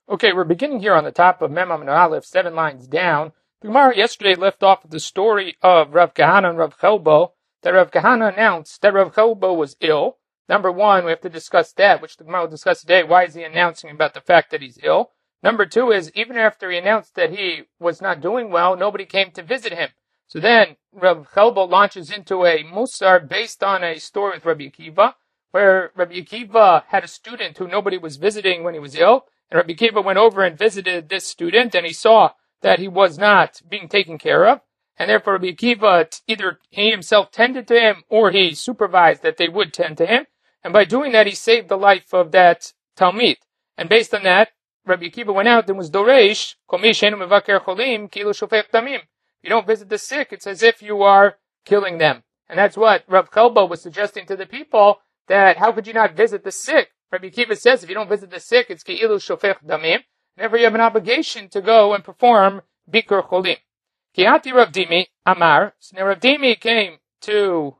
Okay, we're beginning here on the top of Mem Amud Aleph, 7 lines down. The Gemara yesterday left off with the story of Rav Kahana and Rav Chelbo, that Rav Kahana announced that Rav Chelbo was ill. Number one, we have to discuss that, which the Gemara will discuss today. Why is he announcing about the fact that he's ill? Number two is, even after he announced that he was not doing well, nobody came to visit him. So then, Rav Chelbo launches into a musar based on a story with Rabbi Akiva, where Rabbi Akiva had a student who nobody was visiting when he was ill, and Rabbi Akiva went over and visited this student, and he saw that he was not being taken care of, and therefore Rabbi Akiva, either he himself tended to him, or he supervised that they would tend to him, and by doing that, he saved the life of that Talmid. And based on that, Rabbi Akiva went out and was Doresh, Kol mi she'einu mevaker cholim, kilu shofech damim. You don't visit the sick, it's as if you are killing them. And that's what Rav Chelbo was suggesting to the people, that how could you not visit the sick? Rabbi Akiva says if you don't visit the sick, it's ki'ilu shofech damim. Therefore you have an obligation to go and perform bikur cholim. Ki'ati Rav Dimi Amar. So now Rav Dimi came to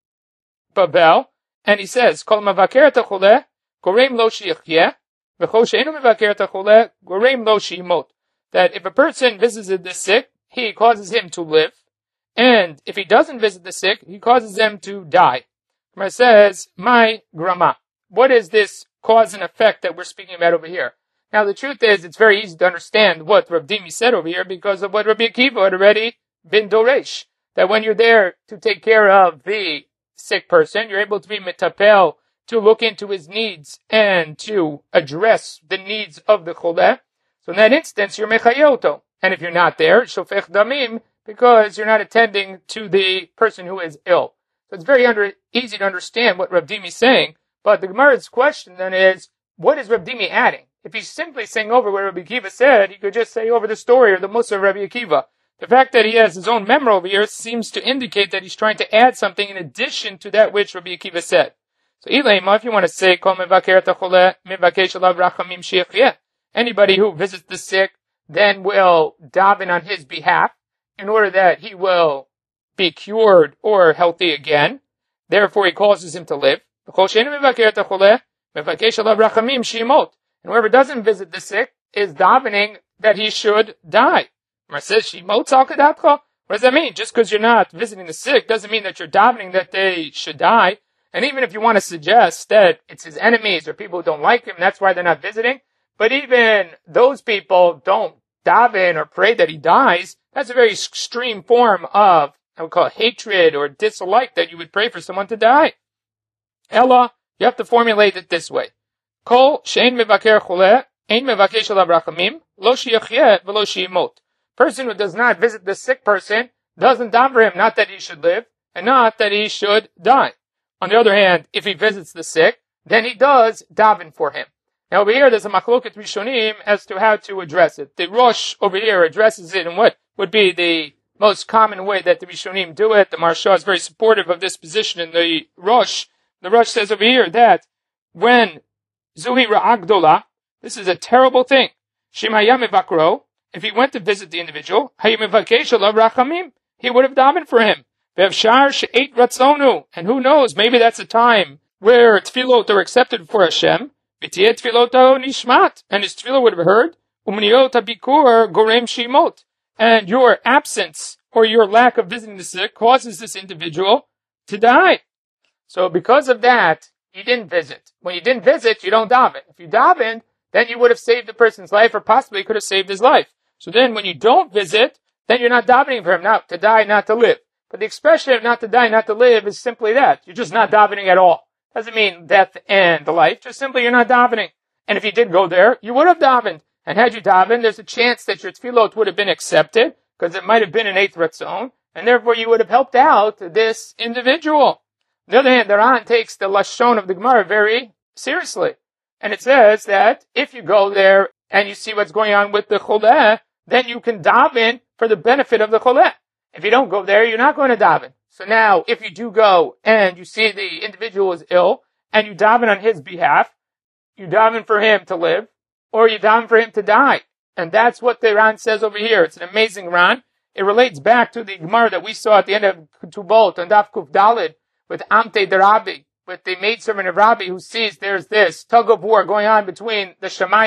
Babel, and he says, Kol mavaker et hacholeh, goreim lo sheyichyeh, v'chol she'einu mevaker et hacholeh, goreim lo sheyimot. That if a person visits the sick, he causes him to live, and if he doesn't visit the sick, he causes them to die. Gemara says, my grama. What is this cause and effect that we're speaking about over here? Now the truth is, it's very easy to understand what Rav Dimi said over here because of what Rabbi Akiva had already been doresh. That when you're there to take care of the sick person, you're able to be metapel, to look into his needs and to address the needs of the choleh. So in that instance, you're mechayoto. And if you're not there, shofech damim, because you're not attending to the person who is ill. So it's very easy to understand what Rav Dimi is saying. But the Gemara's question then is, what is Rav Dimi adding? If he's simply saying over what Rabbi Akiva said, he could just say over the story or the Musa of Rabbi Akiva. The fact that he has his own memory over here seems to indicate that he's trying to add something in addition to that which Rabbi Akiva said. So Ilema, if you want to say, Kol mevaker et hacholeh, mevakesh alav rachamim sheyichyeh, anybody who visits the sick then will daven on his behalf in order that he will be cured or healthy again. Therefore, he causes him to live. And whoever doesn't visit the sick is davening that he should die. Mar says, what does that mean? Just because you're not visiting the sick doesn't mean that you're davening that they should die. And even if you want to suggest that it's his enemies or people who don't like him, that's why they're not visiting. But even those people don't daven or pray that he dies. That's a very extreme form of, I would call it hatred or dislike that you would pray for someone to die. Ella, you have to formulate it this way. Kol she'ein mevaker choleh, ein mevakesh alav rachamim, lo sheyichyeh v'lo sheyimot. Person who does not visit the sick person doesn't daven for him, not that he should live, and not that he should die. On the other hand, if he visits the sick, then he does daven for him. Now over here, there's a machloket rishonim as to how to address it. The Rosh over here addresses it in what would be the most common way that the rishonim do it. The Maharsha is very supportive of this position in the Rosh. The Rosh says over here that when Zuhi Ra'agdola, this is a terrible thing. Shemaya mevakro, if he went to visit the individual, Hayimevakesh alav rachamim, he would have davened for him. Vevshar she'et ratzonu, and who knows, maybe that's a time where tefillot are accepted for Hashem. V'tiyeh tefilloto nishmat, and his tefillah would have heard. Umniyot habikur gorem shimot, and your absence or your lack of visiting the sick causes this individual to die. So because of that, he didn't visit. When you didn't visit, you don't daven. If you davened, then you would have saved the person's life, or possibly could have saved his life. So then when you don't visit, then you're not davening for him, not to die, not to live. But the expression of not to die, not to live is simply that. You're just not davening at all. Doesn't mean death and the life, just simply you're not davening. And if you did go there, you would have davened. And had you davened, there's a chance that your tefillot would have been accepted, because it might have been an eighth ratzon, and therefore you would have helped out this individual. On the other hand, the Ran takes the lashon of the Gemara very seriously. And it says that if you go there and you see what's going on with the choleh, then you can daven for the benefit of the choleh. If you don't go there, you're not going to daven. So now, if you do go and you see the individual is ill, and you daven on his behalf, you daven for him to live, or you daven for him to die. And that's what the Ran says over here. It's an amazing Ran. It relates back to the Gemara that we saw at the end of Ketubot on Daf Kuf Daled with Amte de Rabbi, with the maidservant of Rabbi who sees there's this tug of war going on between the Shamayim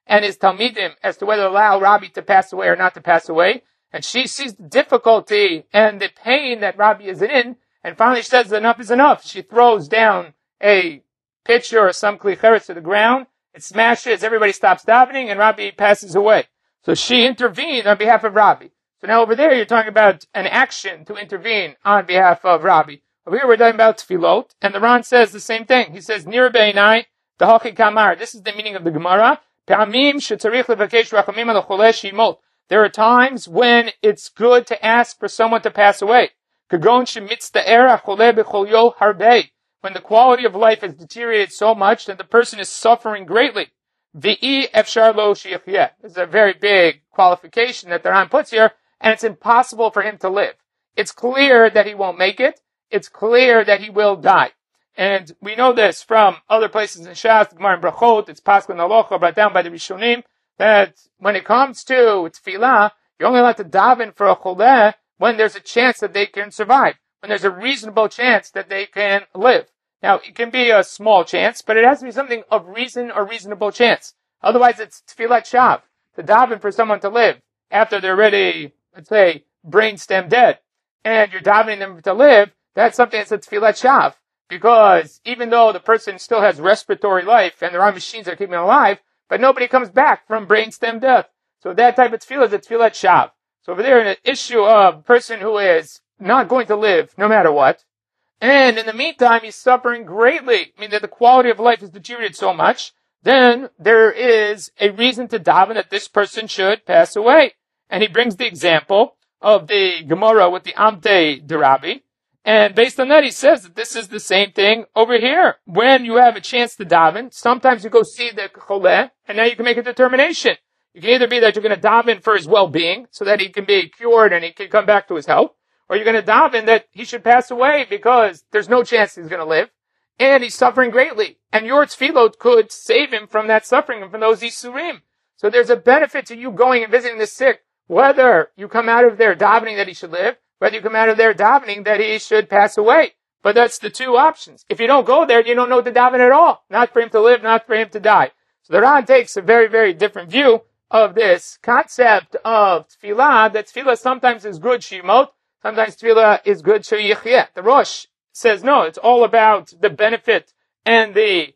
and his Talmidim as to whether to allow Rabbi to pass away or not to pass away. And she sees the difficulty and the pain that Rabbi is in, and finally she says enough is enough. She throws down a pitcher or some kli cheres to the ground, it smashes, everybody stops davening, and Rabbi passes away. So she intervened on behalf of Rabbi. So now over there you're talking about an action to intervene on behalf of Rabbi. Over here we're talking about tefillot, and the Ran says the same thing. He says, Nir beinai, dahachi kamar. This is the meaning of the Gemara. Pe'amim shetzarich levakesh rachamim al choleh shimot. There are times when it's good to ask for someone to pass away. Kagon shemitzta'er hacholeh b'chol yo harbei. When the quality of life has deteriorated so much that the person is suffering greatly. V'i efshar lo sheyichyeh. This is a very big qualification that the Ran puts here, and it's impossible for him to live. It's clear that he won't make it. It's clear that he will die. And we know this from other places in Shas, Gemara and Brachot, it's Pascha and Halacha, brought down by the Rishonim, that when it comes to tefillah, you're only allowed to daven for a choleh when there's a chance that they can survive, when there's a reasonable chance that they can live. Now, it can be a small chance, but it has to be something of reason or reasonable chance. Otherwise, it's tefillat shav, to daven for someone to live after they're already, let's say, brainstem dead, and you're davening them to live. That's something that's a tefillat shav, because even though the person still has respiratory life and there are machines that are keeping them alive, but nobody comes back from brainstem death. So that type of tefillah is a tefillat shav. So over there, an issue of a person who is not going to live no matter what, and in the meantime he's suffering greatly, I mean that the quality of life has deteriorated so much, then there is a reason to daven that this person should pass away. And he brings the example of the Gemara with the Amtei Derabi. And based on that, he says that this is the same thing over here. When you have a chance to daven, sometimes you go see the choleh, and now you can make a determination. You can either be that you're going to daven for his well-being, so that he can be cured and he can come back to his health, or you're going to daven that he should pass away because there's no chance he's going to live, and he's suffering greatly. And your tefillot could save him from that suffering and from those isurim. So there's a benefit to you going and visiting the sick, whether you come out of there davening that he should live, whether you come out of there davening that he should pass away. But that's the two options. If you don't go there, you don't know to daven at all. Not for him to live, not for him to die. So the Ran takes a very, very different view of this concept of tefillah, that tefillah sometimes is good shemot, sometimes tefillah is good sheyichye. The Rosh says no, it's all about the benefit and the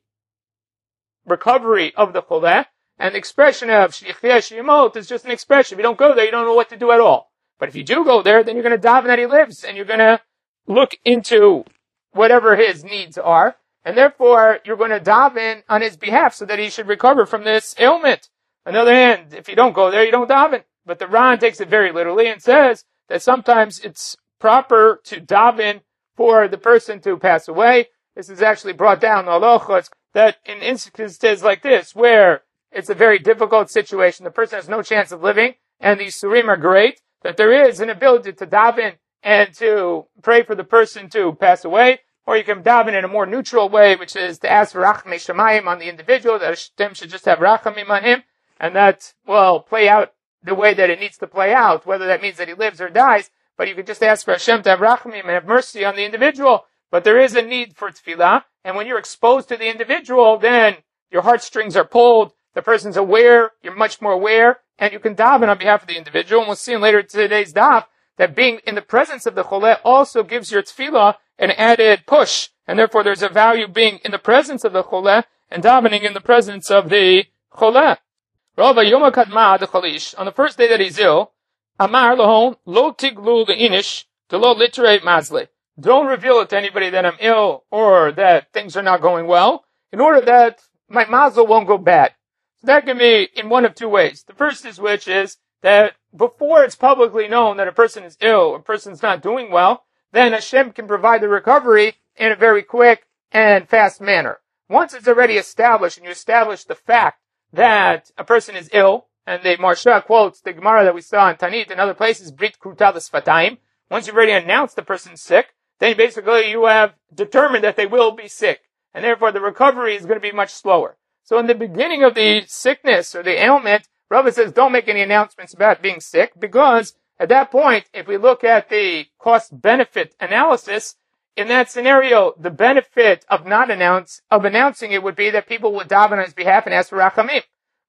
recovery of the choleh, and the expression of sheyichye shemot is just an expression. If you don't go there, you don't know what to do at all. But if you do go there, then you're going to daven that he lives, and you're going to look into whatever his needs are, and therefore you're going to daven on his behalf so that he should recover from this ailment. On the other hand, if you don't go there, you don't daven. But the Ran takes it very literally and says that sometimes it's proper to daven for the person to pass away. This is actually brought down in Halacha, that in instances like this, where it's a very difficult situation, the person has no chance of living, and these surim are great, that there is an ability to daven and to pray for the person to pass away, or you can daven in a more neutral way, which is to ask for rachamei shamayim on the individual, that Hashem should just have rachamim on him, and that will play out the way that it needs to play out, whether that means that he lives or dies, but you could just ask for Hashem to have rachamim and have mercy on the individual. But there is a need for tefillah, and when you're exposed to the individual, then your heartstrings are pulled, the person's aware, you're much more aware, and you can daven on behalf of the individual. And we'll see in later today's daf that being in the presence of the choleh also gives your tefillah an added push. And therefore there's a value being in the presence of the choleh and davening in the presence of the choleh. Rava Yom HaKadma the Chalish, on the first day that he's ill, Amar Lahon, Lo Tiglu Le'inish, to Lo Literate Mazle. Don't reveal it to anybody that I'm ill or that things are not going well, in order that my mazel won't go bad. So that can be in one of two ways. The first is which is that before it's publicly known that a person is ill, a person's not doing well, then Hashem can provide the recovery in a very quick and fast manner. Once it's already established, and you establish the fact that a person is ill, and the Marsha quotes the Gemara that we saw in Tanit and other places, Brit Kruta L'Sfatayim. Once you've already announced the person's sick, then basically you have determined that they will be sick, and therefore the recovery is going to be much slower. So in the beginning of the sickness or the ailment, Rava says don't make any announcements about being sick, because at that point, if we look at the cost-benefit analysis, in that scenario, the benefit of announcing it would be that people would daven on his behalf and ask for rachamim.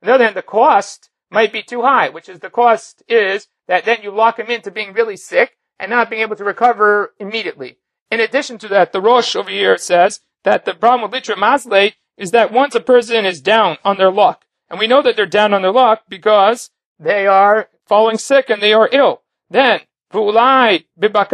On the other hand, the cost might be too high, which is the cost is that then you lock him into being really sick and not being able to recover immediately. In addition to that, the Rosh over here says that the problem with Litra Mazle is that once a person is down on their luck, and we know that they're down on their luck because they are falling sick and they are ill, then then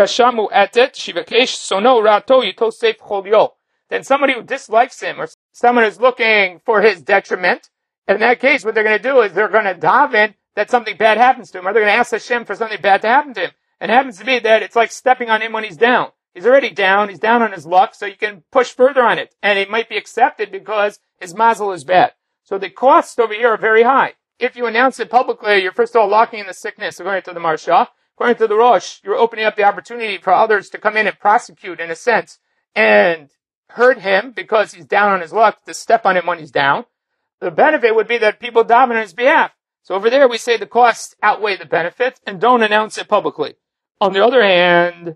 somebody who dislikes him or someone who's looking for his detriment, in that case, what they're going to do is they're going to daven that something bad happens to him, or they're going to ask Hashem for something bad to happen to him. And it happens to be that it's like stepping on him when he's down. He's already down, he's down on his luck, so you can push further on it. And it might be accepted because his mazel is bad. So the costs over here are very high. If you announce it publicly, you're first of all locking in the sickness, according to the Marsha. According to the Rosh, you're opening up the opportunity for others to come in and prosecute, in a sense, and hurt him because he's down on his luck, to step on him when he's down. The benefit would be that people daven on his behalf. So over there we say the costs outweigh the benefit and don't announce it publicly. On the other hand,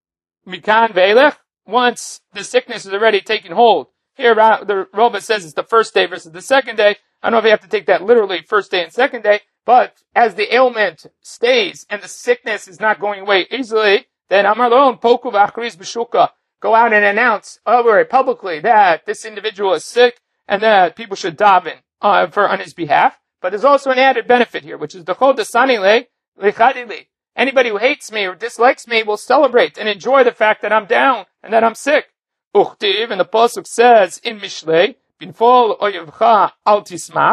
Mikan Veilech, once the sickness is already taken hold, here the Rova says it's the first day versus the second day. I don't know if you have to take that literally, first day and second day, but as the ailment stays and the sickness is not going away easily, then Amar Lo Poku V'Achriz B'Shuka, go out and announce publicly that this individual is sick and that people should daven on his behalf. But there's also an added benefit here, which is the Chod Desanile Lechadili. Anybody who hates me or dislikes me will celebrate and enjoy the fact that I'm down and that I'm sick. Uchtiv, and the Pasuk says in Mishlei, Binfol oyevcha al tismach,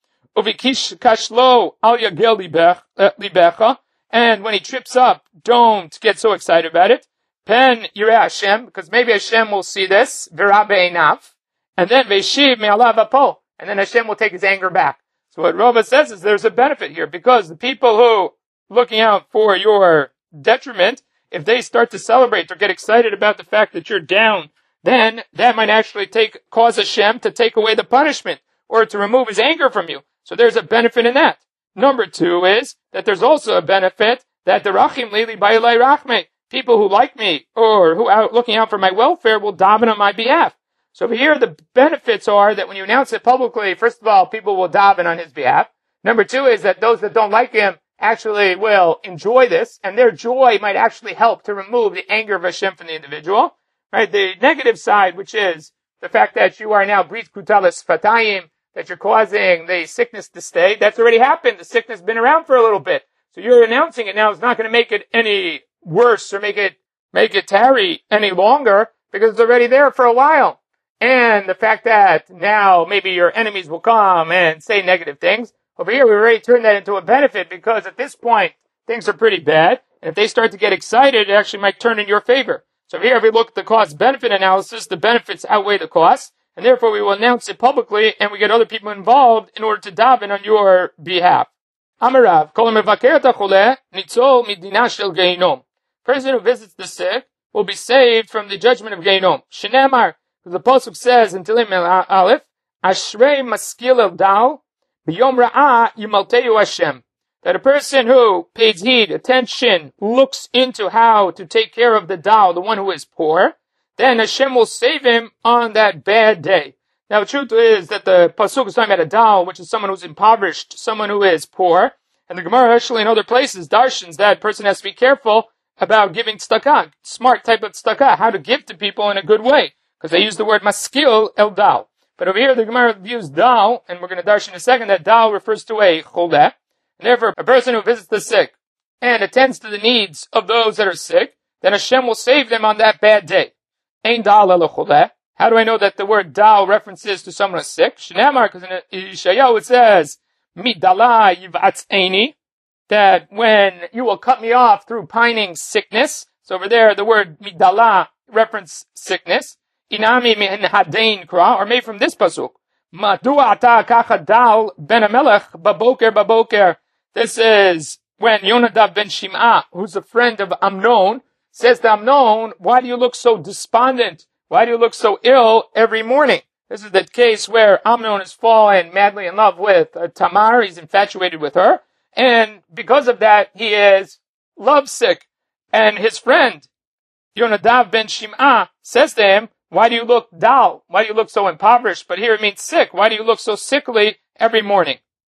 uvikish kashlo al yagel libecha, and when he trips up, don't get so excited about it. Pen yireh Hashem, because maybe Hashem will see this, v'ra be'einav, and then ve'shiv me'alav apo, and then Hashem will take his anger back. So what Rava says is there's a benefit here, because the people who looking out for your detriment, if they start to celebrate or get excited about the fact that you're down, then that might actually cause Hashem to take away the punishment or to remove his anger from you. So there's a benefit in that. Number two is that there's also a benefit that the Rachim Lili Ba'ilai Rachme, people who like me or who are looking out for my welfare will daven on my behalf. So over here the benefits are that when you announce it publicly, first of all, people will daven on his behalf. Number two is that those that don't like him actually will enjoy this, and their joy might actually help to remove the anger of Hashem from the individual. Right? The negative side, which is the fact that you are now brit kutalas fatayim, that you're causing the sickness to stay, that's already happened. The sickness has been around for a little bit. So you're announcing it now. It's not going to make it any worse or make it tarry any longer because it's already there for a while. And the fact that now maybe your enemies will come and say negative things. Over here, we already turned that into a benefit because at this point, things are pretty bad. And if they start to get excited, it actually might turn in your favor. So here, if we look at the cost-benefit analysis, the benefits outweigh the costs, and therefore we will announce it publicly, and we get other people involved in order to daven on your behalf. Amarav, kol mevaker tachole, nitzol midina shel geinom. Person who visits the sick will be saved from the judgment of Geinom. Shenemar, because the Pasuk says in Tehillim Aleph, Ashrei maskil el dal, b'yom ra'ah yimalteu Hashem. That a person who pays heed, attention, looks into how to take care of the dal, the one who is poor, then Hashem will save him on that bad day. Now the truth is that the Pasuk is talking about a dal, which is someone who's impoverished, someone who is poor, and the Gemara actually in other places, darshans, that person has to be careful about giving tzedakah, smart type of tzedakah, how to give to people in a good way, because they use the word maskil el dal. But over here the Gemara views dal, and we're going to darshan in a second, that dal refers to a choleh. And therefore, a person who visits the sick and attends to the needs of those that are sick, then Hashem will save them on that bad day. Ein dal elo choleh. How do I know that the word dal references to someone who's sick? Shneimar, because in Yeshayahu it says, midala yivatzeni, that when you will cut me off through pining sickness. So over there, the word midala reference sickness. Inami min hadein kra, or made from this pasuk. Madua ata kacha dal ben Amelech baboker baboker. This is when Yonadav ben Shim'ah, who's a friend of Amnon, says to Amnon, why do you look so despondent? Why do you look so ill every morning? This is the case where Amnon has fallen madly in love with Tamar. He's infatuated with her. And because of that, he is lovesick. And his friend, Yonadav ben Shim'ah, says to him, why do you look dull? Why do you look so impoverished? But here it means sick. Why do you look so sickly every morning?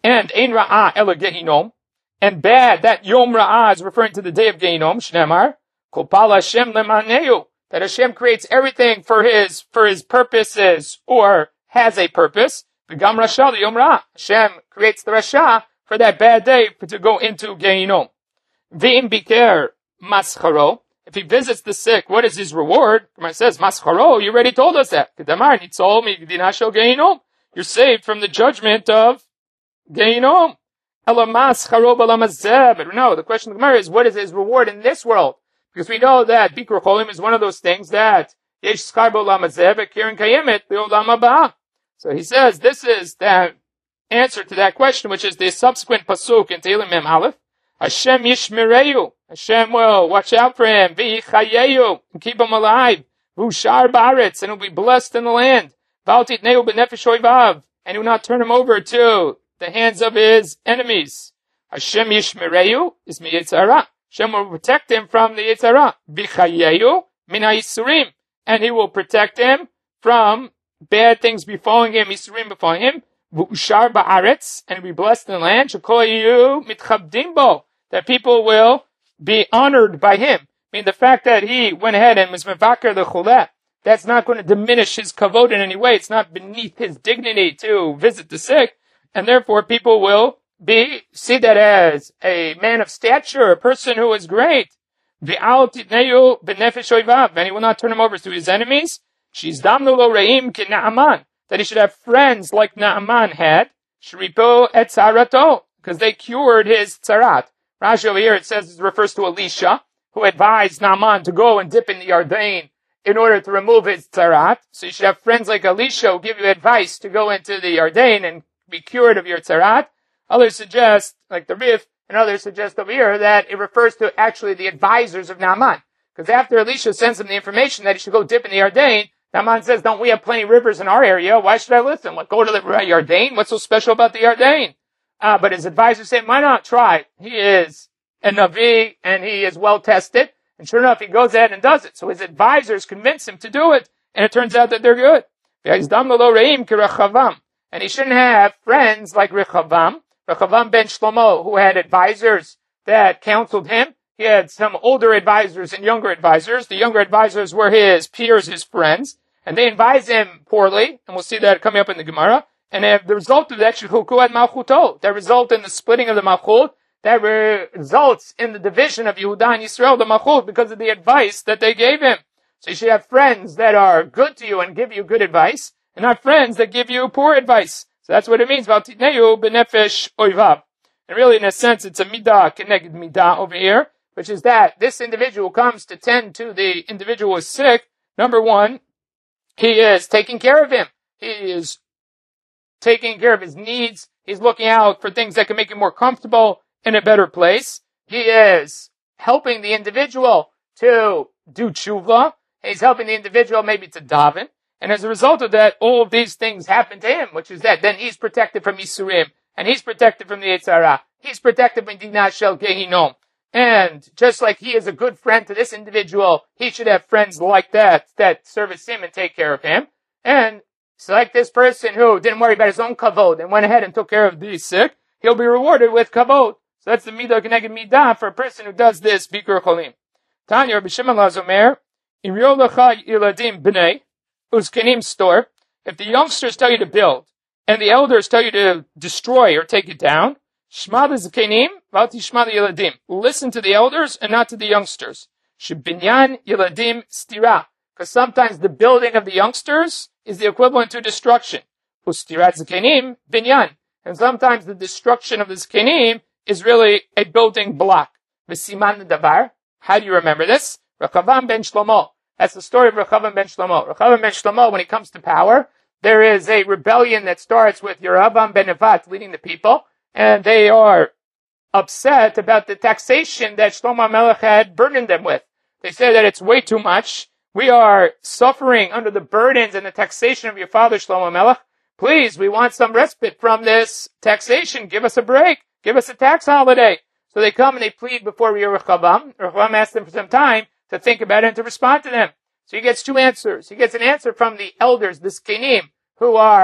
And ein ra'ah ela gehinom, and bad, that yom ra'ah is referring to the day of Gehinom, shnemar, kopal Hashem lemaneu, that Hashem creates everything for his purposes, or has a purpose. V'gam rasha yom ra'ah, Hashem creates the rasha for that bad day to go into Gehinom. V'im biker mascharo, if he visits the sick, what is his reward? It says, mascharo, you already told us that. Kedamar nitzol migdinasho Gehinom, you're saved from the judgment of Gehinom. But no, the question of the Gemara is, what is his reward in this world? Because we know that Bikur Cholim is one of those things that Yesh Schar B'Olam Hazeh V'Keren Kayemet B'Olam Haba. So he says, this is the answer to that question, which is the subsequent pasuk in Tehillim Mem Aleph. Hashem Yishmereyu. Hashem will watch out for him. V'Yichayeyu. And keep him alive. V'Ushar Ba'aretz. And he'll be blessed in the land. V'Al Titneu B'Nefesh Oivav. And he will not turn him over to the hands of his enemies. Hashem Yishmereyu is mi Yitzhara. Hashem will protect him from the Yitzhara. V'Chayeyu min ha'Yisurim. And he will protect him from bad things befalling him, Yisurim befalling him. V'Ushar Ba'aretz. And he'll be blessed in the land. Shekol Yiyu mitchabdim bo. That people will be honored by him. I mean, the fact that he went ahead and was mevaker the chuleh, that's not going to diminish his kavod in any way. It's not beneath his dignity to visit the sick. And therefore, people will see that as a man of stature, a person who is great. And he will not turn him over to his enemies. That he should have friends like Naaman had. Because they cured his tzarat. Rashi over here, it says, it refers to Elisha, who advised Naaman to go and dip in the Yarden in order to remove his tzarat. So you should have friends like Elisha who give you advice to go into the Yarden and be cured of your tzarat. Others suggest, like the Rif, and others suggest over here that it refers to actually the advisors of Naaman. Because after Elisha sends him the information that he should go dip in the Yarden, Naaman says, don't we have plenty of rivers in our area? Why should I listen? What, go to the Yarden? What's so special about the Yarden? But his advisors say, why not try? He is a Navi, and he is well tested. And sure enough, he goes ahead and does it. So his advisors convince him to do it. And it turns out that they're good. And he shouldn't have friends like Rechavam ben Shlomo, who had advisors that counseled him. He had some older advisors and younger advisors. The younger advisors were his peers, his friends. And they advised him poorly. And we'll see that coming up in the Gemara. And the result of that, Shechuku ad Malchuto, that result in the splitting of the Malchut, that results in the division of Yehuda and Yisrael, the Malchut, because of the advice that they gave him. So you should have friends that are good to you and give you good advice, and not friends that give you poor advice. So that's what it means, V'al b'nefesh oivav. And really, in a sense, it's a midah keneged midah over here, which is that this individual comes to tend to the individual who is sick. Number one, he is taking care of him. He is taking care of his needs. He's looking out for things that can make him more comfortable in a better place. He is helping the individual to do tshuva. He's helping the individual maybe to daven. And as a result of that, all of these things happen to him, which is that then he's protected from Yisurim, and he's protected from the Yitzhara. He's protected from Dinah Shel Gehinom. And just like he is a good friend to this individual, he should have friends like that service him and take care of him. And so like this person who didn't worry about his own kavod and went ahead and took care of the sick, he'll be rewarded with kavod. So that's the midah keneged midah for a person who does this bikur cholim. Tanya Rabbi Shimon Lazomer, im yolacha iladim b'nei uzkenim store. If the youngsters tell you to build and the elders tell you to destroy or take it down, shma l'zkenim v'al tishma l'yiladim. Listen to the elders and not to the youngsters. Shebinyan yiladim stira. Because sometimes the building of the youngsters is the equivalent to destruction. Ustirat zkenim binyan. And sometimes the destruction of the zkenim is really a building block. V'siman davar. How do you remember this? Rechavam ben Shlomo. That's the story of Rechavam ben Shlomo. Rechavam ben Shlomo, when he comes to power, there is a rebellion that starts with Yerovam ben Nevat leading the people, and they are upset about the taxation that Shlomo Melech had burdened them with. They say that it's way too much. We are suffering under the burdens and the taxation of your father Shlomo Melech. Please, we want some respite from this taxation. Give us a break. Give us a tax holiday. So they come and they plead before Rechavam. Rechavam asks them for some time to think about it and to respond to them. So he gets two answers. He gets an answer from the elders, the Zkenim, who are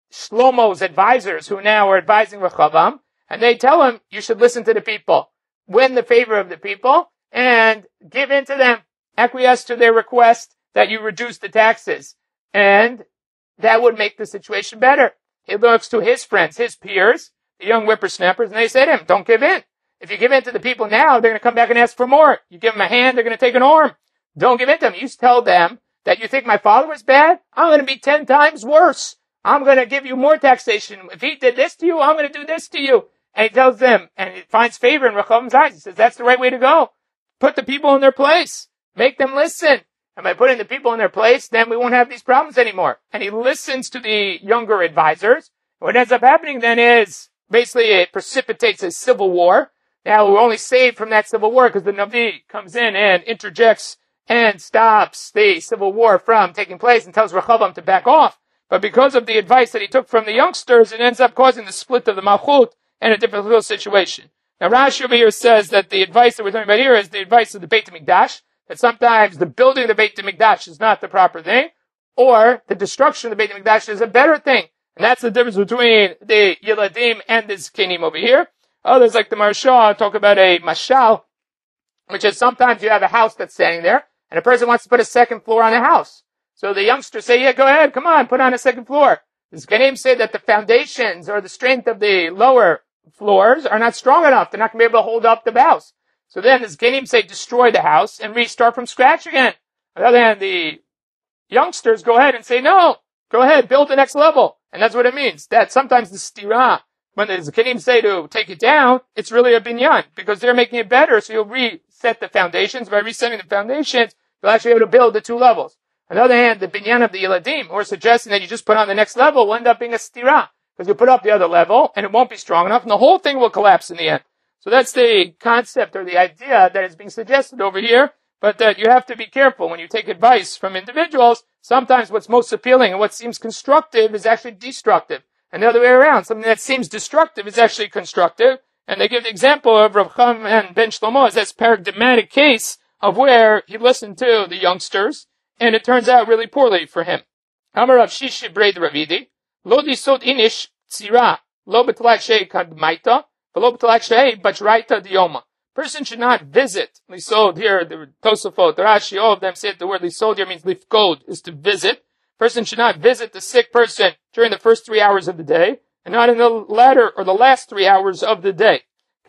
Shlomo's advisors who now are advising Rechavam, and they tell him, you should listen to the people, win the favor of the people, and give in to them, acquiesce to their request that you reduce the taxes. And that would make the situation better. He looks to his friends, his peers, the young whippersnappers, and they say to him, don't give in. If you give in to the people now, they're going to come back and ask for more. You give them a hand, they're going to take an arm. Don't give in to them. You tell them that you think my father was bad, I'm going to be 10 times worse. I'm going to give you more taxation. If he did this to you, I'm going to do this to you. And he tells them, and he finds favor in Rechavam's eyes. He says, that's the right way to go. Put the people in their place. Make them listen. And by putting the people in their place, then we won't have these problems anymore. And he listens to the younger advisors. What ends up happening then is, basically it precipitates a civil war. Now we're only saved from that civil war because the Navi comes in and interjects and stops the civil war from taking place and tells Rechavam to back off. But because of the advice that he took from the youngsters, it ends up causing the split of the Malchut and a difficult situation. Now Rashi over here says that the advice that we're talking about here is the advice of the Beit HaMikdash, that sometimes the building of the Beit HaMikdash is not the proper thing, or the destruction of the Beit HaMikdash is a better thing. And that's the difference between the Yeladim and the Zkenim over here. Others, like the Maharsha, talk about a mashal, which is sometimes you have a house that's standing there, and a person wants to put a second floor on the house. So the youngsters say, yeah, go ahead, come on, put on a second floor. The Zkenim say that the foundations or the strength of the lower floors are not strong enough. They're not going to be able to hold up the house. So then the Zkenim say, destroy the house and restart from scratch again. On the other hand, the youngsters go ahead and say, no, go ahead, build the next level. And that's what it means. That sometimes the stira, when the Zkenim say to take it down, it's really a binyan, because they're making it better, so you'll reset the foundations. By resetting the foundations, you'll actually be able to build the two levels. On the other hand, the binyan of the Yeladim, who are suggesting that you just put on the next level, will end up being a stira, because you put up the other level, and it won't be strong enough, and the whole thing will collapse in the end. So that's the concept or the idea that is being suggested over here, but that you have to be careful when you take advice from individuals. Sometimes what's most appealing and what seems constructive is actually destructive. And the other way around, something that seems destructive is actually constructive. And they give the example of Rav Chaim and Ben Shlomo as this paradigmatic case of where he listened to the youngsters, and it turns out really poorly for him. Amar Rav Shishi Breid Ravidi, Lo disod inish tzira, lo betalak shei kadmaita, v'lo betalak shei bachraita dioma. Person should not visit. Lisod here, the Tosafot, the Rashi, all of them say the word lisod here means lifkod, is to visit. Person should not visit the sick person during the first 3 hours of the day, and not in the latter or the last 3 hours of the day.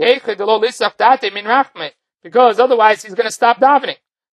Because otherwise he's going to stop davening.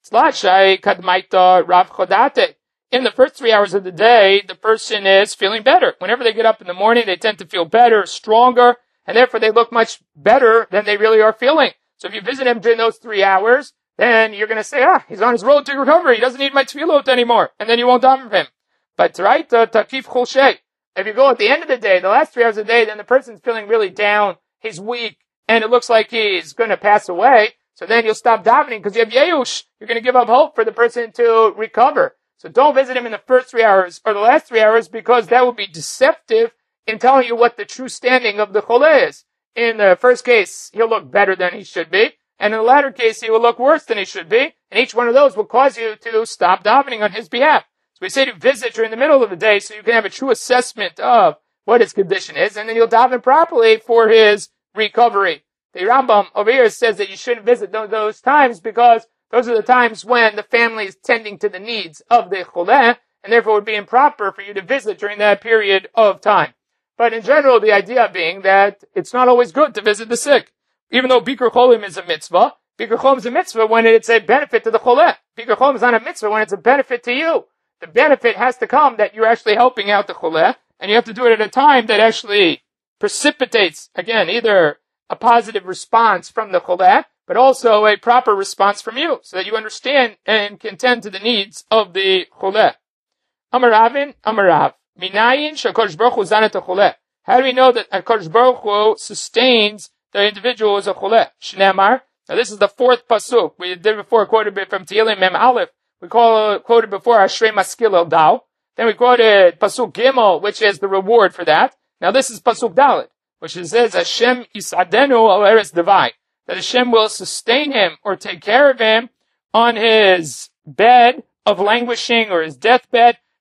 In the first 3 hours of the day, the person is feeling better. Whenever they get up in the morning, they tend to feel better, stronger, and therefore they look much better than they really are feeling. So if you visit him during those 3 hours, then you're going to say, he's on his road to recovery. He doesn't need my tefillot anymore. And then you won't daven him. But right, takif cholshei. If you go at the end of the day, the last 3 hours of the day, then the person's feeling really down, he's weak, and it looks like he's going to pass away. So then you'll stop davening because you have yeush. You're going to give up hope for the person to recover. So don't visit him in the first 3 hours or the last 3 hours, because that will be deceptive in telling you what the true standing of the chole is. In the first case, he'll look better than he should be. And in the latter case, he will look worse than he should be. And each one of those will cause you to stop davening on his behalf. So we say to visit during the middle of the day so you can have a true assessment of what his condition is, and then you'll daven properly for his recovery. The Rambam over here says that you shouldn't visit those times because those are the times when the family is tending to the needs of the choleh, and therefore it would be improper for you to visit during that period of time. But in general, the idea being that it's not always good to visit the sick. Even though Bikur Cholim is a mitzvah, Bikur Cholim is a mitzvah when it's a benefit to the choleh. Bikur Cholim is not a mitzvah when it's a benefit to you. The benefit has to come that you're actually helping out the choleh, and you have to do it at a time that actually precipitates, again, either a positive response from the choleh, but also a proper response from you, so that you understand and can tend to the needs of the choleh. Amar Ravin, Amar Rav, Minayin shakadosh baruch hu zanet choleh. How do we know that HaKadosh Baruch Hu sustains the individual as a choleh? Shneamar. Now this is the fourth pasuk. We did before, quoted it from Tehillim Mem Aleph. We quoted before Ashrei Maskil El Dao. Then we quoted pasuk Gimel, which is the reward for that. Now this is pasuk Dalet, which says Hashem Yisadenu Al Eretz Devai, that Hashem will sustain him or take care of him on his bed of languishing or his deathbed.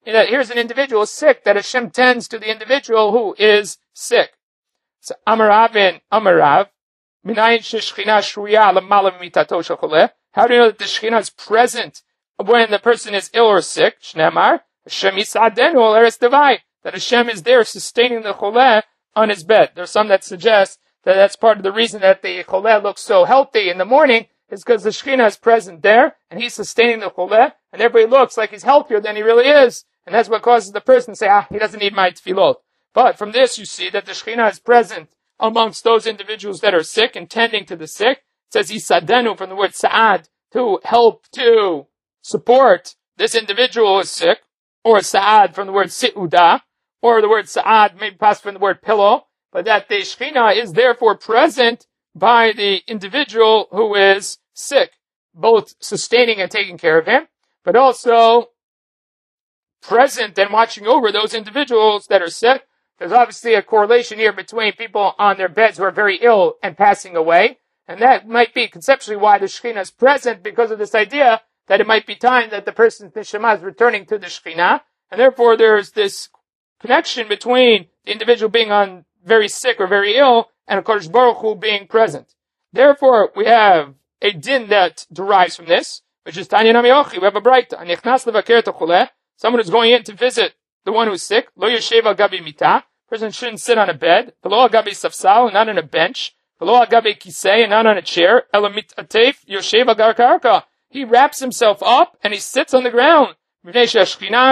that here's an individual sick, that Hashem tends to the individual who is sick. So, Amarav, Minayin sheshchina shruya l'mala mitato shel choleh. How do you know that the Shekhinah is present when the person is ill or sick? Shneimar, Hashem yisadenu al eretz devai. That Hashem is there sustaining the choleh on his bed. There's some that suggest that that's part of the reason that the choleh looks so healthy in the morning, is because the Shekhinah is present there, and he's sustaining the choleh, and everybody looks like he's healthier than he really is. And that's what causes the person to say, he doesn't need my tefillot. But from this you see that the Shekhinah is present amongst those individuals that are sick and tending to the sick. It says yisadenu from the word sa'ad, to help, to support this individual who is sick, or sa'ad from the word si'udah, or the word sa'ad, maybe possibly from the word pillow, but that the Shekhinah is therefore present by the individual who is sick, both sustaining and taking care of him, but also present and watching over those individuals that are sick. There's obviously a correlation here between people on their beds who are very ill and passing away, and that might be conceptually why the Shekhinah is present, because of this idea that it might be time that the person's neshama is returning to the Shekhinah, and therefore there's this connection between the individual being on very sick or very ill and HaKadosh Baruch Hu being present. Therefore, we have a din that derives from this, which is Tanya Nami Ochi. We have a braita. Nichnas levaker choleh. Someone who's going in to visit the one who's sick. Lo yoshev al gabi mitah. Person shouldn't sit on a bed. V'lo al gabi safsal, not on a bench. V'lo al gabi kisei, and not on a chair. Ela mitatef yoshev al gar karka. He wraps himself up and he sits on the ground. Because the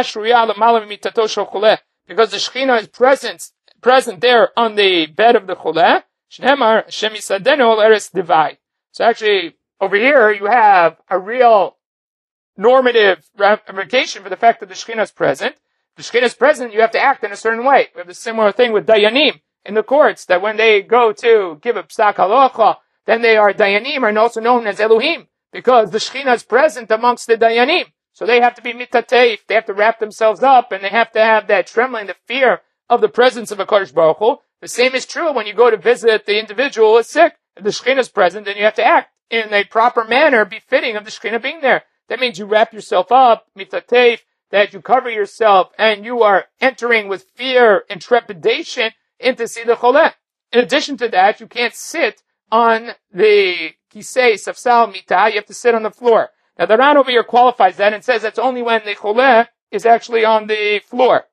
Shekhinah is present there on the bed of the choleh. Shneimar, Hashem yisadenu al eretz devai. So actually, over here, you have a real normative ramification for the fact that the Shekhinah is present. If the Shekhinah is present, you have to act in a certain way. We have the similar thing with Dayanim in the courts, that when they go to give a psak halacha, then they are Dayanim, are also known as Elohim, because the Shekhinah is present amongst the Dayanim. So they have to be mitatef, they have to wrap themselves up, and they have to have that trembling, the fear of the presence of HaKadosh Baruch Hu. The same is true when you go to visit the individual who is sick. If the Shekhinah is present, then you have to act in a proper manner befitting of the Shekhinah being there. That means you wrap yourself up, mitatef, that you cover yourself, and you are entering with fear and trepidation in to see the choleh. In addition to that, you can't sit on the kisei, safsal, mitah, you have to sit on the floor. Now the Ran over here qualifies that and says that's only when the choleh is actually on the floor.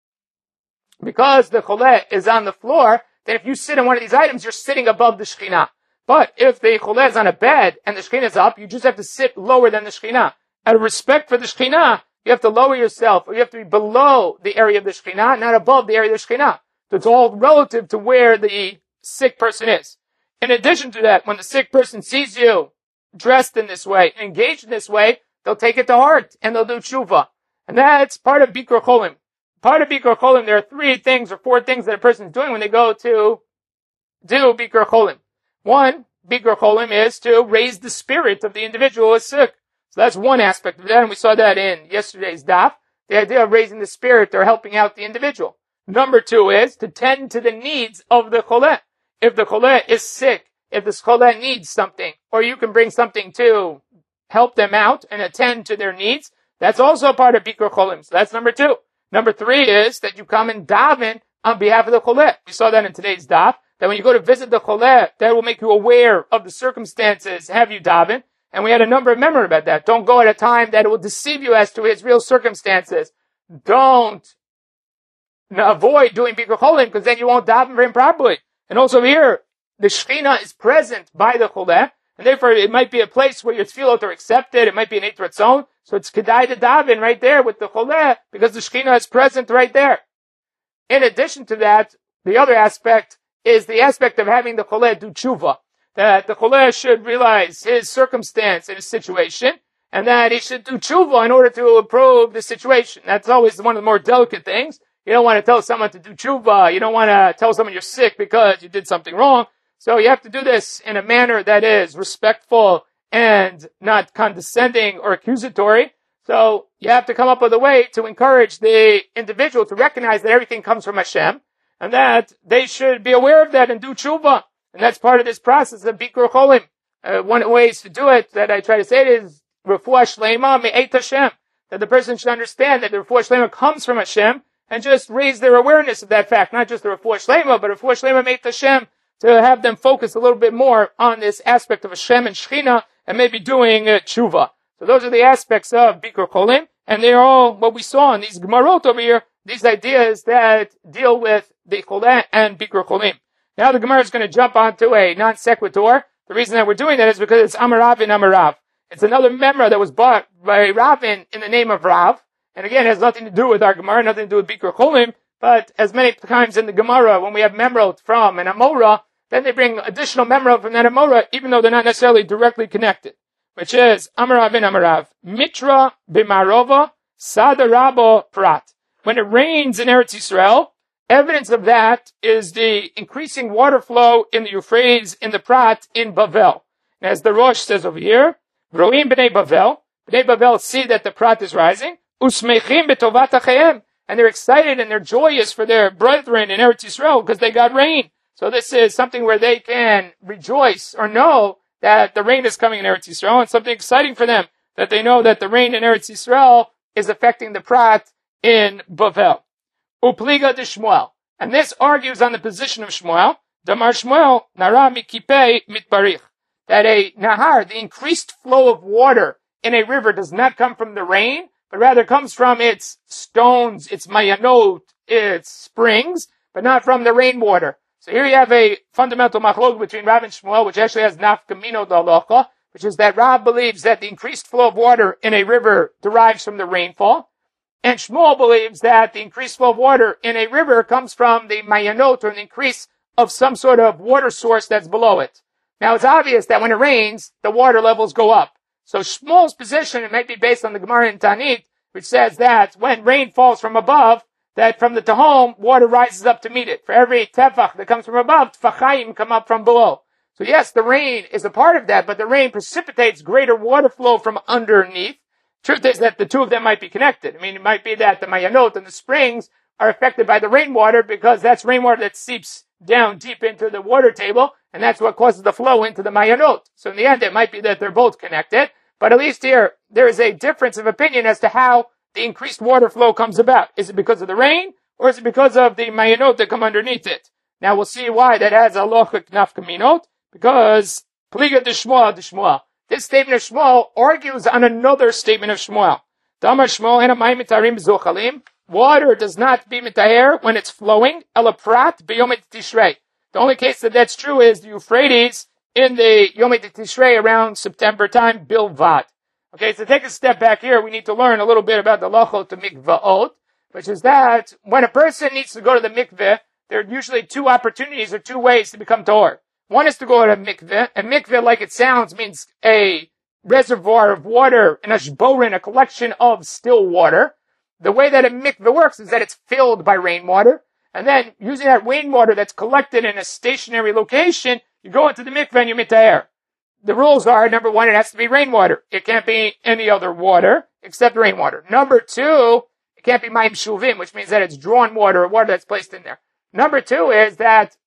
Because the choleh is on the floor, then if you sit on one of these items, you're sitting above the Shekhinah. But if the choleh is on a bed and the Shekhinah is up, you just have to sit lower than the Shekhinah. Out of respect for the Shekhinah, you have to lower yourself, or you have to be below the area of the Shekhinah, not above the area of the Shekhinah. So it's all relative to where the sick person is. In addition to that, when the sick person sees you dressed in this way, engaged in this way, they'll take it to heart, and they'll do tshuva. And that's part of Bikur Cholim. Part of Bikur Cholim, there are 3 things or 4 things that a person is doing when they go to do Bikur Cholim. One, Bikur Cholim is to raise the spirit of the individual who is sick. So that's one aspect of that, and we saw that in yesterday's daf. The idea of raising the spirit or helping out the individual. Number 2 is to tend to the needs of the choleh. If the choleh is sick, if the choleh needs something, or you can bring something to help them out and attend to their needs, that's also part of Bikur Cholim. So that's number 2. Number 3 is that you come and daven on behalf of the choleh. We saw that in today's daf, that when you go to visit the choleh, that will make you aware of the circumstances, have you daven. And we had a number of memory about that. Don't go at a time that it will deceive you as to his real circumstances. Don't avoid doing Bikur Cholim, because then you won't daven for him properly. And also here, the Shekhinah is present by the choleh, and therefore it might be a place where your tefillot are accepted. It might be an Eitz Ratzon, so it's kedai to daven right there with the choleh, because the Shekhinah is present right there. In addition to that, the other aspect is the aspect of having the choleh do tshuva. That the choleh should realize his circumstance and his situation, and that he should do tshuva in order to improve the situation. That's always one of the more delicate things. You don't want to tell someone to do tshuva. You don't want to tell someone you're sick because you did something wrong. So you have to do this in a manner that is respectful and not condescending or accusatory. So you have to come up with a way to encourage the individual to recognize that everything comes from Hashem, and that they should be aware of that and do tshuva. And that's part of this process of Bikur Cholim. One of the ways to do it that I try to say it is Refuah Shleima Me'et Hashem. that the person should understand that the refuah shlema comes from Hashem, and just raise their awareness of that fact, not just the refuah shlema, but refuah shlema made Hashem, to have them focus a little bit more on this aspect of Hashem and Shechina, and maybe doing tshuva. So those are the aspects of Bikur Cholim, and they're all what we saw in these Gemarot over here, these ideas that deal with the Cholah and Bikur Cholim. Now the Gemara is going to jump onto a non sequitur. The reason that we're doing that is because it's Amarav and Amarav. It's another memra that was bought by Ravin in the name of Rav. And again, it has nothing to do with our Gemara, nothing to do with Bikur Cholim. But as many times in the Gemara, when we have memrot from an Amora, then they bring additional memrot from that Amora, even though they're not necessarily directly connected. Which is Amarav and Amarav. Mitra b'marova sadarabo prat. When it rains in Eretz Yisrael, evidence of that is the increasing water flow in the Euphrates, in the Prat, in Bavel. And as the Rosh says over here, Ro'im b'nei Bavel see that the Prat is rising, usmechim b'tovat acheim, and they're excited and they're joyous for their brethren in Eretz Yisrael because they got rain. So this is something where they can rejoice or know that the rain is coming in Eretz Yisrael, and something exciting for them, that they know that the rain in Eretz Yisrael is affecting the Prat in Bavel. Upliga de Shmuel. And this argues on the position of Shmuel. Damar Shmuel, Nara mikipei mitbarich. That a nahar, the increased flow of water in a river, does not come from the rain, but rather comes from its stones, its mayanot, its springs, but not from the rainwater. So here you have a fundamental machlok between Rav and Shmuel, which actually has nafkamino d'alocha, which is that Rav believes that the increased flow of water in a river derives from the rainfall, and Shmuel believes that the increased flow of water in a river comes from the mayanot, or an increase of some sort of water source that's below it. Now it's obvious that when it rains, the water levels go up. So Shmuel's position, it might be based on the Gemara in Tanit, which says that when rain falls from above, that from the Tehom, water rises up to meet it. For every tefach that comes from above, tefachayim come up from below. So yes, the rain is a part of that, but the rain precipitates greater water flow from underneath. Truth is that the two of them might be connected. I mean, it might be that the mayanot and the springs are affected by the rainwater because that's rainwater that seeps down deep into the water table, and that's what causes the flow into the mayanot. So in the end, it might be that they're both connected, but at least here, there is a difference of opinion as to how the increased water flow comes about. Is it because of the rain, or is it because of the mayanot that come underneath it? Now we'll see why that has a lochik nafkaminot, because pliga de Shmuel. This statement of Shmuel argues on another statement of Shmuel. Damar Shmuel ena mayim mitarim zochalim. Water does not be mitaher when it's flowing. Ela prat b'yom tishrei. The only case that that's true is the Euphrates in the Yom Tishrei around September time, bilvad. Okay, so take a step back here. We need to learn a little bit about the lachot to mikvaot, which is that when a person needs to go to the mikveh, there are usually two opportunities or two ways to become tahor. One is to go to a mikveh, and mikveh, like it sounds, means a reservoir of water, an ashborin, a collection of still water. The way that a mikveh works is that it's filled by rainwater, and then using that rainwater that's collected in a stationary location, you go into the mikveh and you mitaher. The rules are, number one, it has to be rainwater. It can't be any other water except rainwater. Number two, it can't be mayim shuvim, which means that it's drawn water or water that's placed in there. Number two is that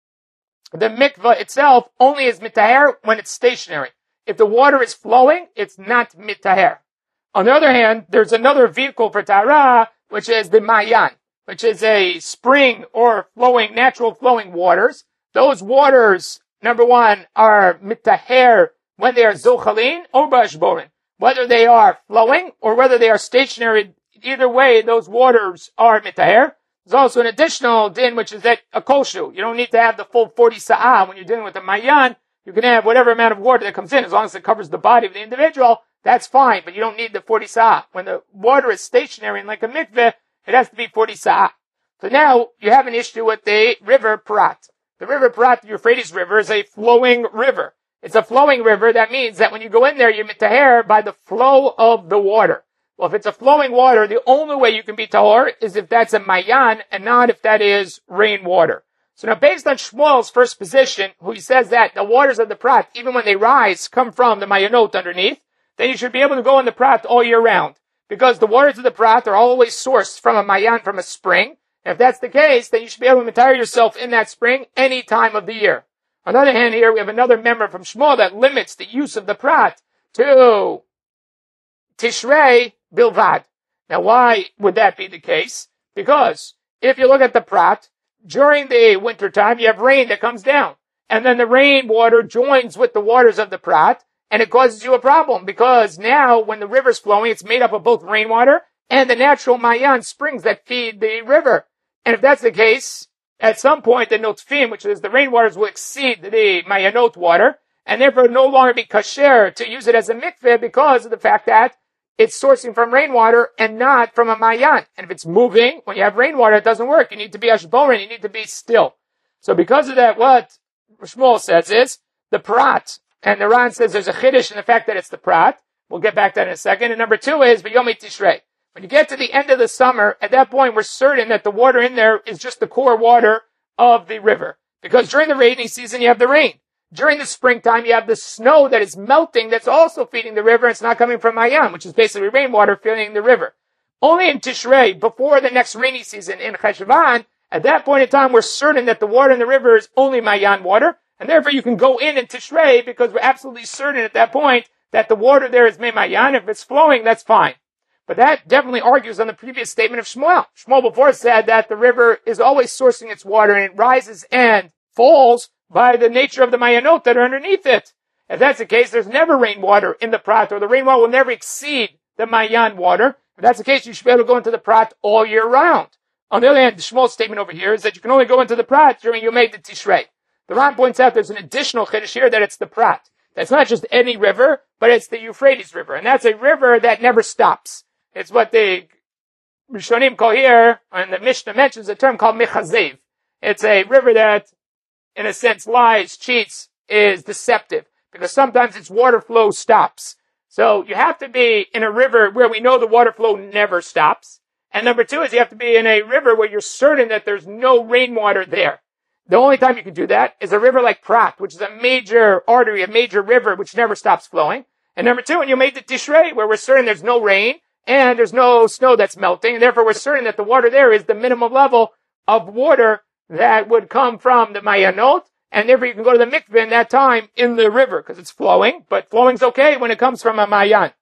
the mikveh itself only is mitaher when it's stationary. If the water is flowing, it's not mitaher. On the other hand, there's another vehicle for tahara, which is the mayan, which is a spring or flowing, natural flowing waters. Those waters, number one, are mitaher when they are zochalin or bashborin. Whether they are flowing or whether they are stationary, either way, those waters are mitaher. There's also an additional din, which is that a koshu. You don't need to have the full 40 sa'ah when you're dealing with a mayan. You can have whatever amount of water that comes in, as long as it covers the body of the individual. That's fine, but you don't need the 40 sa'ah. When the water is stationary and like a mikveh, it has to be 40 sa'ah. So now you have an issue with the river Prat. The river Prat, the Euphrates River, is a flowing river. It's a flowing river. That means that when you go in there, you're mitaher by the flow of the water. Well, if it's a flowing water, the only way you can be tahor is if that's a mayan and not if that is rainwater. So now, based on Shmuel's first position, who he says that the waters of the Prat, even when they rise, come from the mayanot underneath, then you should be able to go in the Prat all year round. Because the waters of the Prat are always sourced from a mayan, from a spring. And if that's the case, then you should be able to mitaher yourself in that spring any time of the year. On the other hand, here we have another member from Shmuel that limits the use of the Prat to Tishrei, bilvad. Now, why would that be the case? Because if you look at the Prat, during the winter time, you have rain that comes down. And then the rainwater joins with the waters of the Prat, and it causes you a problem because now when the river's flowing, it's made up of both rainwater and the natural Mayan springs that feed the river. And if that's the case, at some point the Notfim, which is the rainwaters, will exceed the Mayanot water, and therefore no longer be kasher to use it as a mikveh because of the fact that it's sourcing from rainwater and not from a Mayan. And if it's moving, when you have rainwater, it doesn't work. You need to be ashborin, you need to be still. So because of that, what Shmuel says is, the Prat, and the Ran says there's a chiddush in the fact that it's the Prat. We'll get back to that in a second. And number two is, B'yom Tishrei. When you get to the end of the summer, at that point we're certain that the water in there is just the core water of the river. Because during the rainy season you have the rain. During the springtime you have the snow that is melting that's also feeding the river. It's not coming from Mayan, which is basically rainwater feeding the river. Only in Tishrei, before the next rainy season in Cheshvan, at that point in time we're certain that the water in the river is only Mayan water. And therefore you can go in Tishrei because we're absolutely certain at that point that the water there is Mayan. If it's flowing, that's fine. But that definitely argues on the previous statement of Shmuel. Shmuel before said that the river is always sourcing its water and it rises and falls by the nature of the Mayanot that are underneath it. If that's the case, there's never rainwater in the Prat, or the rainwater will never exceed the Mayan water. If that's the case, you should be able to go into the Prat all year round. On the other hand, the Shmuel statement over here is that you can only go into the Prat during Yomei Tishrei. The Ran points out there's an additional chiddush here that it's the Prat. That's not just any river, but it's the Euphrates River. And that's a river that never stops. It's what the Rishonim call here, and the Mishnah mentions a term called mechazev. It's a river that, in a sense, lies, cheats, is deceptive. Because sometimes its water flow stops. So you have to be in a river where we know the water flow never stops. And number two is you have to be in a river where you're certain that there's no rainwater there. The only time you can do that is a river like Prat, which is a major artery, a major river, which never stops flowing. And number two, when you made the Tishrei, where we're certain there's no rain, and there's no snow that's melting, and therefore we're certain that the water there is the minimum level of water that would come from the Mayanot, and therefore you can go to the mikveh in that time in the river, because it's flowing, but flowing's okay when it comes from a Mayan.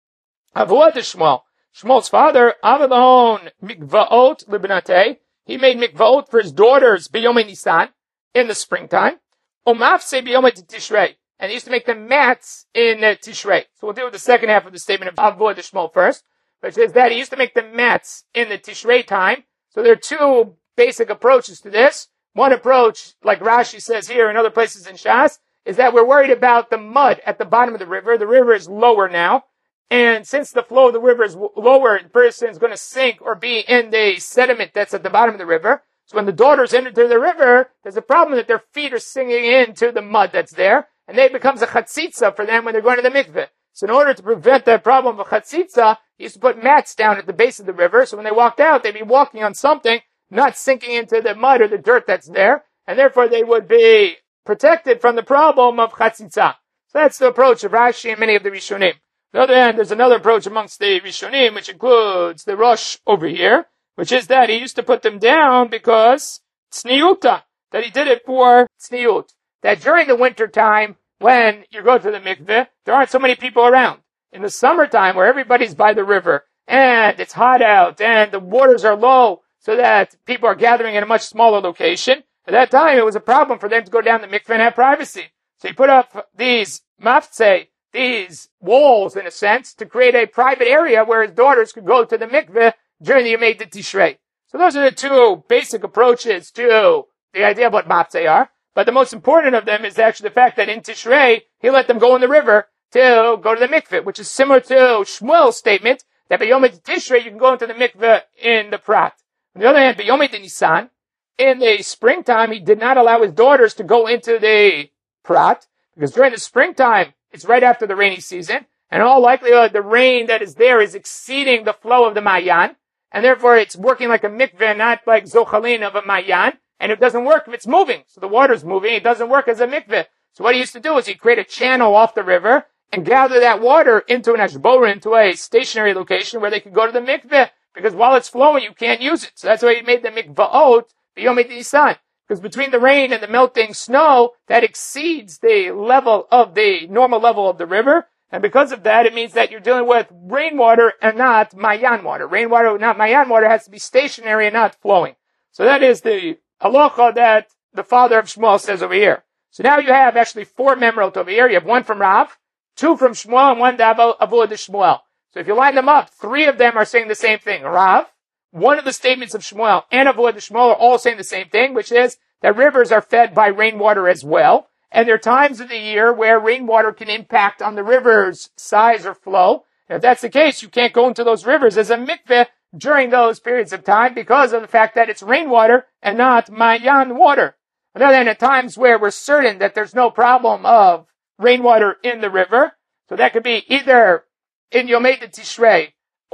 Avuad Shmuel. Shmuel's father, Avalon Mikvaot Libnate, he made mikvaot for his daughters B'yomei Nisan in the springtime. Umafse B'yomei Tishrei. And he used to make them mats in Tishrei. So we'll deal with the second half of the statement of Avuad Shmuel first. But it says that he used to make them mats in the Tishrei time. So there are two basic approaches to this. One approach, like Rashi says here and other places in Shas, is that we're worried about the mud at the bottom of the river. The river is lower now. And since the flow of the river is lower, the person is going to sink or be in the sediment that's at the bottom of the river. So when the daughters enter the river, there's a problem that their feet are sinking into the mud that's there. And then it becomes a chatzitza for them when they're going to the mikveh. So in order to prevent that problem of chatzitza, he used to put mats down at the base of the river. So when they walked out, they'd be walking on something, not sinking into the mud or the dirt that's there. And therefore they would be protected from the problem of chatzitza. So that's the approach of Rashi and many of the Rishonim. On the other hand, there's another approach amongst the Rishonim, which includes the Rosh over here, which is that he used to put them down because tzniuta, that he did it for tzniut. That during the winter time, when you go to the mikveh, there aren't so many people around. In the summertime, where everybody's by the river, and it's hot out, and the waters are low, so that people are gathering in a much smaller location, at that time it was a problem for them to go down the mikveh and have privacy. So he put up these maftzei, these walls, in a sense, to create a private area where his daughters could go to the mikveh during the Yomei Tishrei. So those are the two basic approaches to the idea of what maftzei are. But the most important of them is actually the fact that in Tishrei, he let them go in the river to go to the mikveh, which is similar to Shmuel's statement that by Yomei Tishrei you can go into the mikveh in the Prat. On the other hand, by Yomei Nisan, in the springtime, he did not allow his daughters to go into the Prat, because during the springtime, it's right after the rainy season, and in all likelihood, the rain that is there is exceeding the flow of the Mayan, and therefore it's working like a mikveh, not like Zochalin of a Mayan, and it doesn't work if it's moving. So the water's moving, it doesn't work as a mikveh. So what he used to do is he'd create a channel off the river and gather that water into an ashbora, into a stationary location where they could go to the mikveh, because while it's flowing, you can't use it. So that's why he made the mikvaot b'yomei Nisan. Because between the rain and the melting snow, that exceeds the level of the normal level of the river. And because of that, it means that you're dealing with rainwater and not mayan water. Rainwater, not mayan water, has to be stationary and not flowing. So that is the halacha that the father of Shmuel says over here. So now you have actually 4 memrot over here. You have 1 from Rav, 2 from Shmuel, and 1 Avud de Shmuel. So if you line them up, 3 of them are saying the same thing. Rav, one of the statements of Shmuel, and Avud de Shmuel are all saying the same thing, which is that rivers are fed by rainwater as well. And there are times of the year where rainwater can impact on the river's size or flow. And if that's the case, you can't go into those rivers as a mikveh during those periods of time because of the fact that it's rainwater and not mayan water. On the other hand, at times where we're certain that there's no problem of rainwater in the river, so that could be either in Yomei Tishrei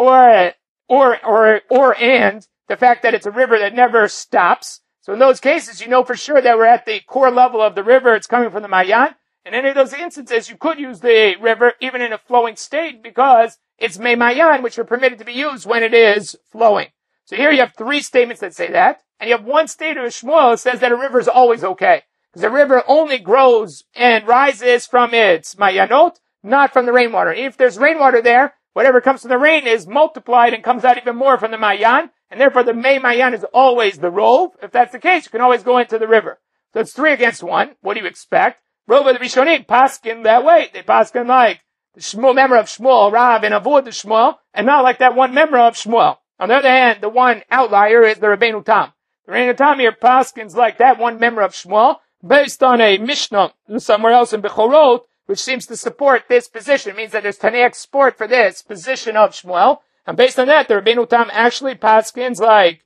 and the fact that it's a river that never stops. So in those cases, you know for sure that we're at the core level of the river. It's coming from the Mayan. In any of those instances, you could use the river even in a flowing state because it's Mei Mayan, which are permitted to be used when it is flowing. So here you have 3 statements that say that. And you have 1 statement of Shmuel that says that a river is always okay. Because a river only grows and rises from its Mayanot, not from the rainwater. If there's rainwater there, whatever comes from the rain is multiplied and comes out even more from the Mayan. And therefore the Mei Mayan is always the rov. If that's the case, you can always go into the river. So it's 3 against 1. What do you expect? Rov of the Rishonim paskin that way. They paskin like the Shmuel member of Shmuel, Rav, and Avud the Shmuel, and not like that one member of Shmuel. On the other hand, the one outlier is the Rabbeinu Tam. The Rabbeinu Tam here paskins like that one member of Shmuel, based on a Mishnah somewhere else in Bechorot, which seems to support this position. It means that there's Tanaic support for this position of Shmuel. And based on that, the Rabbeinu Tam actually paskins like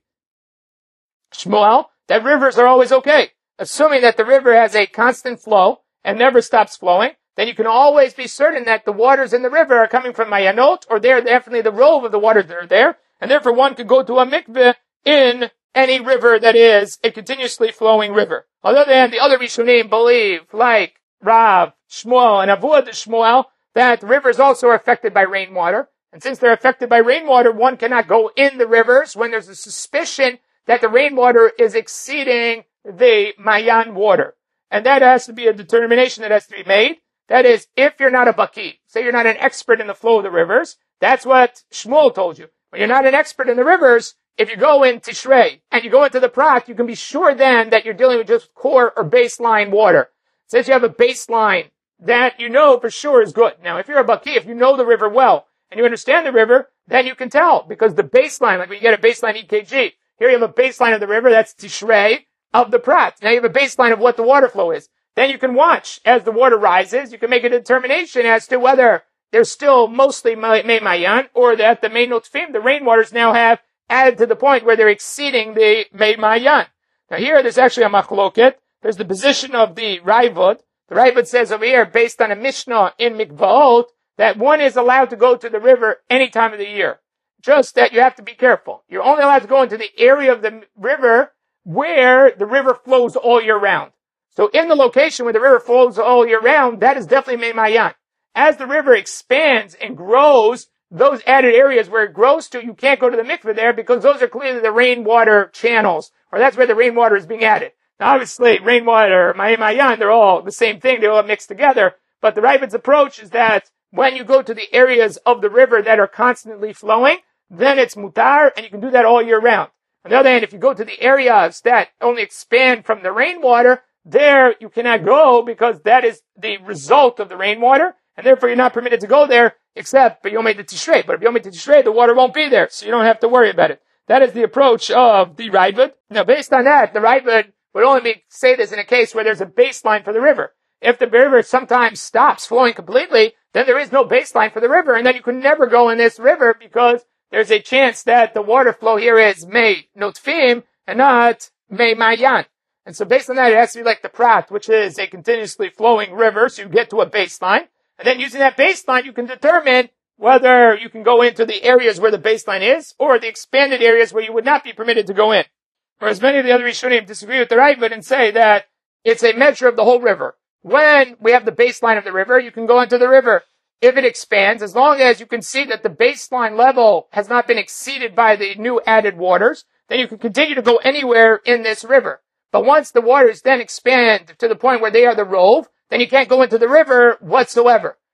Shmuel, that rivers are always okay. Assuming that the river has a constant flow and never stops flowing, then you can always be certain that the waters in the river are coming from Mayanot, or they're definitely the rov of the waters that are there, and therefore one could go to a mikveh in any river that is a continuously flowing river. On the other hand, the other Rishonim believe, like Rav, Shmuel, and Avud Shmuel, that rivers also are affected by rainwater. And since they're affected by rainwater, one cannot go in the rivers when there's a suspicion that the rainwater is exceeding the Mayan water. And that has to be a determination that has to be made. That is, if you're not a baki, say you're not an expert in the flow of the rivers, that's what Shmuel told you. When you're not an expert in the rivers, if you go in Tishrei and you go into the Prat, you can be sure then that you're dealing with just core or baseline water. Since you have a baseline that you know for sure is good. Now, if you're a baki, if you know the river well and you understand the river, then you can tell because the baseline, like when you get a baseline EKG, here you have a baseline of the river, that's Tishrei of the Prat. Now you have a baseline of what the water flow is. Then you can watch as the water rises. You can make a determination as to whether there's still mostly Mei Mayan or that the Mei Notfim, the rainwaters now have added to the point where they're exceeding the Mei Mayan. Now here there's actually a machloket. There's the position of the Raavad. The Raavad says over here, based on a Mishnah in Mikvaot, that one is allowed to go to the river any time of the year. Just that you have to be careful. You're only allowed to go into the area of the river where the river flows all year round. So in the location where the river flows all year round, that is definitely Mei Mayan. As the river expands and grows, those added areas where it grows to, you can't go to the mikveh there because those are clearly the rainwater channels, or that's where the rainwater is being added. Now obviously, rainwater, Mei Mayan, they're all the same thing, they're all mixed together, but the Ravid's approach is that when you go to the areas of the river that are constantly flowing, then it's mutar, and you can do that all year round. On the other hand, if you go to the areas that only expand from the rainwater, there you cannot go because that is the result of the rainwater, and therefore you're not permitted to go there except Yom Tishrei. But if Yom Tishrei, the water won't be there, so you don't have to worry about it. That is the approach of the Raavad. Now, based on that, the Raavad would only say this in a case where there's a baseline for the river. If the river sometimes stops flowing completely, then there is no baseline for the river, and then you can never go in this river because there's a chance that the water flow here is Mei Notfim and not Mei Mayan. And so based on that, it has to be like the Prat, which is a continuously flowing river, so you get to a baseline. And then using that baseline, you can determine whether you can go into the areas where the baseline is, or the expanded areas where you would not be permitted to go in. Whereas many of the other Rishonim disagree with the Raavad and say that it's a measure of the whole river. When we have the baseline of the river, you can go into the river. If it expands, as long as you can see that the baseline level has not been exceeded by the new added waters, then you can continue to go anywhere in this river. But once the waters then expand to the point where they are the rov, then you can't go into the river whatsoever.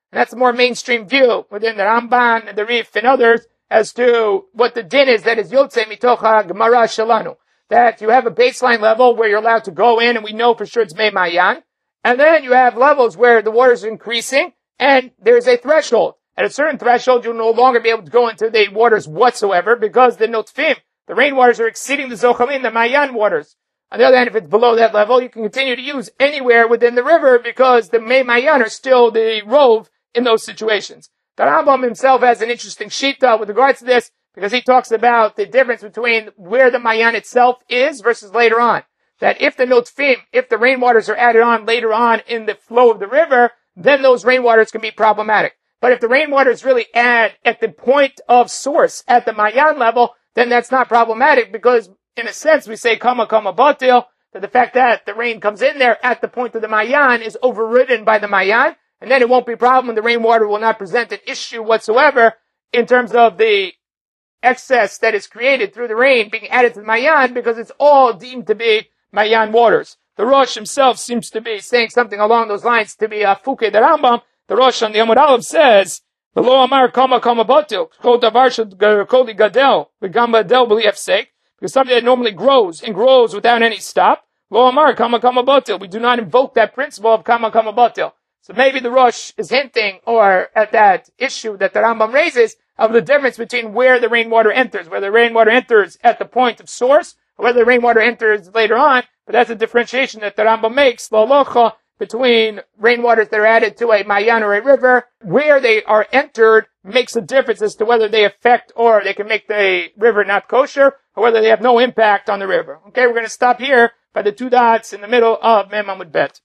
And that's a more mainstream view within the Ramban and the Rif and others as to what the din is that is Yotze Mitocha Gemara Shalanu. That you have a baseline level where you're allowed to go in and we know for sure it's Mei Mayan. And then you have levels where the water is increasing and there's a threshold. At a certain threshold, you'll no longer be able to go into the waters whatsoever because the Notfim, the rainwaters, are exceeding the Zochalim, the Mayan waters. On the other hand, if it's below that level, you can continue to use anywhere within the river because the Mei Mayan are still the rove in those situations. The Rambam himself has an interesting shita with regards to this because he talks about the difference between where the Mayan itself is versus later on. That if the Notfim, if the rainwaters are added on later on in the flow of the river, then those rainwaters can be problematic. But if the rainwaters really add at the point of source, at the Mayan level, then that's not problematic because, in a sense, we say kama batil, that the fact that the rain comes in there at the point of the Mayan is overridden by the Mayan, and then it won't be a problem. The rainwater will not present an issue whatsoever in terms of the excess that is created through the rain being added to the Mayan because it's all deemed to be Mayan waters. The Rosh himself seems to be saying something along those lines to be Fuke the Rambam. The Rosh on the Amud Aleph says, the Lo Amar Kama Batil, Kol Davar Koli Gadel, V'Gam Badel B'li Efsek, because something that normally grows and grows without any stop. Lo Amar Kama Batil. We do not invoke that principle of Kama Batil. So maybe the Rosh is hinting, or at that issue that the Rambam raises, of the difference between where the rainwater enters, whether the rainwater enters at the point of source, or whether the rainwater enters later on. But that's a differentiation that the Rambam makes, L'Alocha, between rainwaters that are added to a Mayan or a river. Where they are entered makes a difference as to whether they affect or they can make the river not kosher, or whether they have no impact on the river. Okay, we're going to stop here by the two dots in the middle of Mem Amud Bet.